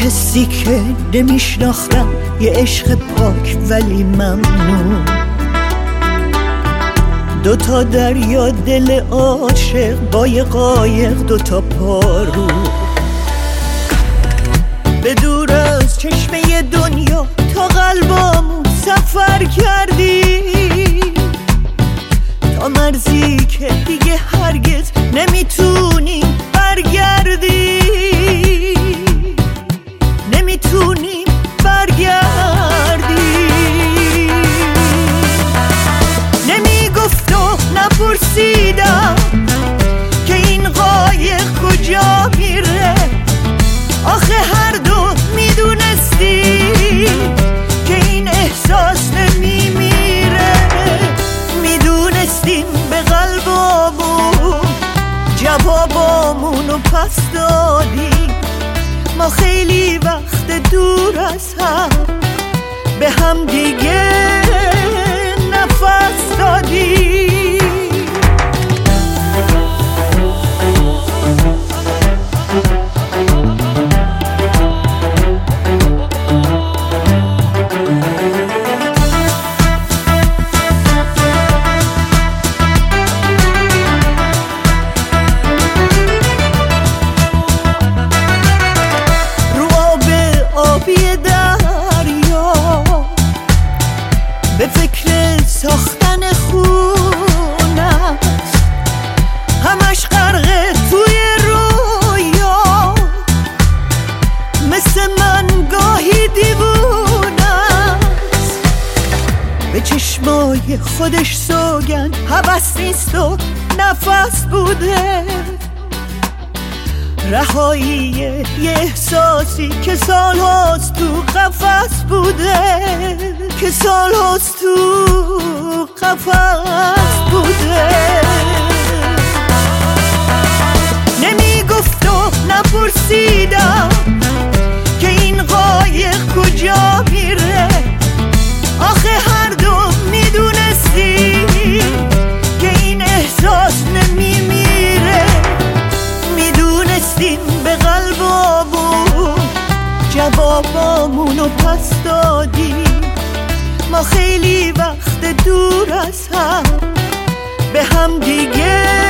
حسی که نمیشناختم، یه عشق پاک ولی ممنون. دوتا دریا دل عاشق با یه قایق، دوتا پارو به دور از چشمه دنیا تا قلبامون سفر کردی، تا مرزی که دیگه هرگز نمیتونی برگردی، نمیتونی برگردی. نمیگفت و نپرسیدم که این قایق کجا میره، آخه هر دو میدونستی که این احساس نمیمیره. میدونستیم به قلبامون جوابامونو پس دادیم، ما خیلی وقت دور از هم به هم دیگه نفس دادیم. به فکر ساختن خونه همش غرقه توی رویا، مثل من گاهی دیوونه است، به چشمای خودش سوگن هوس نیست و نفس بوده. رهایی یه احساسی که سال هاست تو قفس بوده، که سال هاست تو قفس بوده. نمیگفت و نپرسیدم که این قایق کجا میره، آخه هر دو میدونستی که این احساس نمیمیره. میدونستیم به قلبامون جوابامونو پس دادیم، ما خیلی وقت دور از هم به هم دیگه